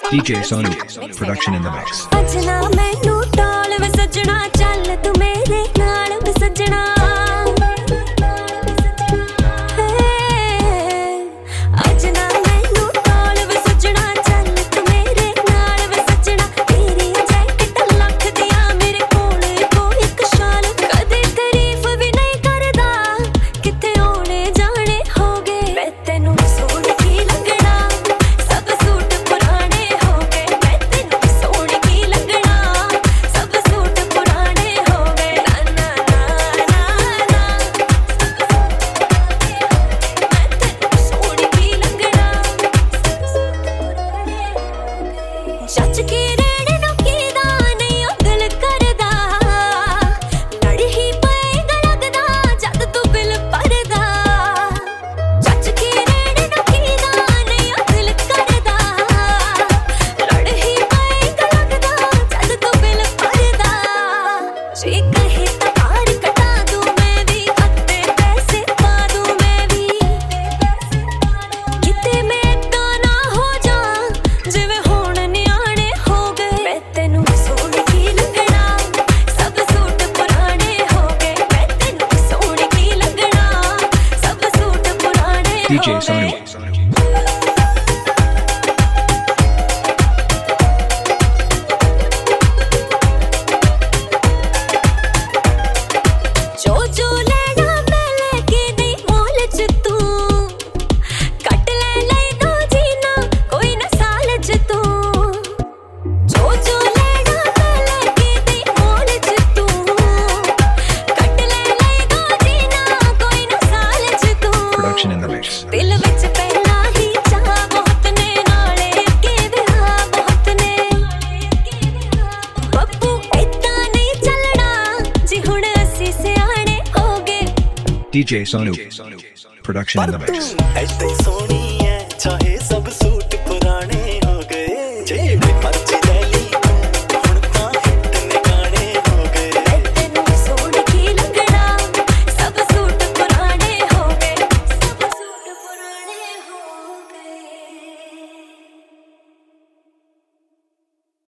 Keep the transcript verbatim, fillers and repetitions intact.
D J Sonu, production in the mix. Ajna मैनू टाल वे सजना चल तू मेरे नाल वे सजना अजना मैनू टाल वे सजना चल तू मेरे नाल वे सजना तेरी जैकेट लख दिया मेरे कोल कोई एक शाल कदे तारीफ भी नहीं करदा किथे ओने जाने हो गए मैं तेनू सोहण की लगना सब सूट पुराने हो गए मैं तेनू सोहण की लगना सब सूट पुराने हो गए ना ना ना ना मैं तेनू सोहण की लगना सच की रेड़े नु कीदा नहीं ओ दिल करदा लड़ ही पएगा लगदा जद तू बिल भरदा सच की रेड़े नु कीदा नहीं ओ दिल करदा लड़ ही पएगा लगदा जद तू बिल भरदा जी कहे ता पार कटा दूं मैं भी अत्ते पैसे पा दूं मैं भी किते मैं इदां ना हो जा जिवें हुण नियाणे हो गए मैं तेनू सोहण की लगना सब सूट पुराने हो गए मैं तेनू सोहण की लगना सब सूट पुराने D J हो गए Sonu. जो जो लेना मैं लेके नहीं मोल च तू कट ले ले दो जीना कोई ना साल च तू जो जो लेना मैं लेके नहीं मोल च तू कट ले ले दो जीना कोई ना साल च तू Production in the mix. दिल विच पहला ही चाह बहुत ने नाले के विहा बहुत ने बब्बू इतना नहीं चलना जी हुण असी सियाणे हो गए D J Sonu, production in the mix. ऐसे सोना